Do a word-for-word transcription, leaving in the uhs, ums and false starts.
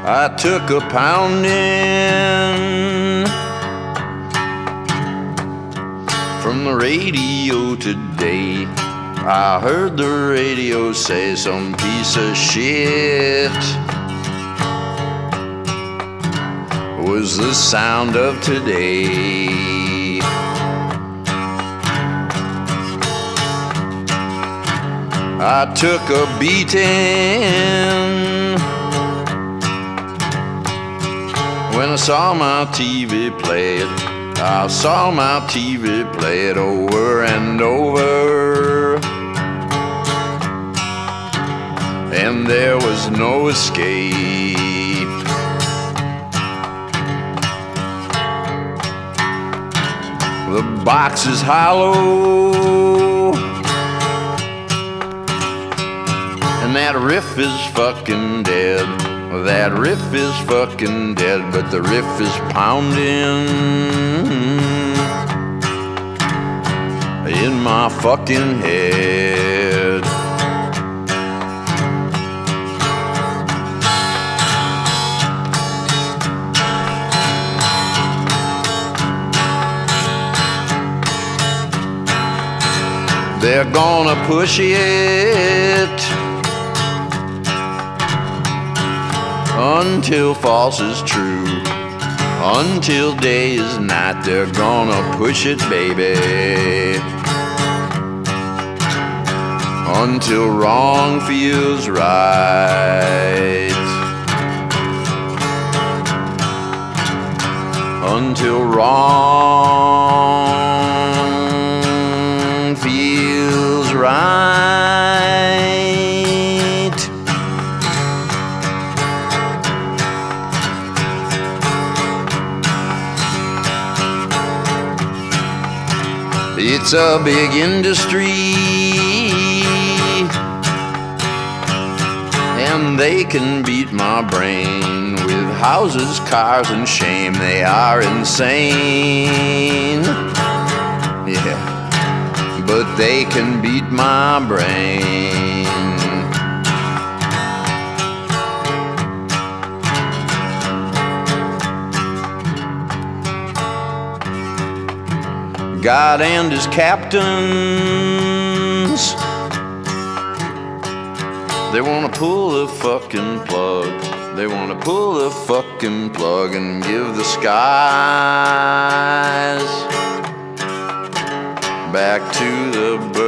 I took a pounding from the radio today. I heard the radio say some piece of shit was the sound of today. I took a beating when I saw my T V play it. I saw my T V play it over and over, and there was no escape. The box is hollow, and that riff is fucking dead. That riff is fucking dead, but the riff is pounding in my fucking head. They're gonna push it until false is true, until day is night. They're gonna push it, baby, until wrong feels right, until wrong feels right. It's a big industry, and they can beat my brain with houses, cars, and shame. They are insane, yeah, but they can beat my brain. God and his captains, they wanna pull the fucking plug. They wanna pull the fucking plug and give the skies back to the